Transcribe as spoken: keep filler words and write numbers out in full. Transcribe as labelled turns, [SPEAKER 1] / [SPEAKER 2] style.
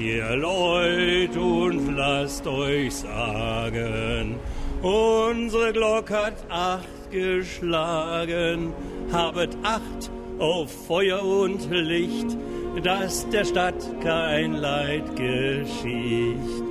[SPEAKER 1] Ihr Leut, und lasst euch sagen, unsere Glock hat acht geschlagen. Habet Acht auf Feuer und Licht, dass der Stadt kein Leid geschieht.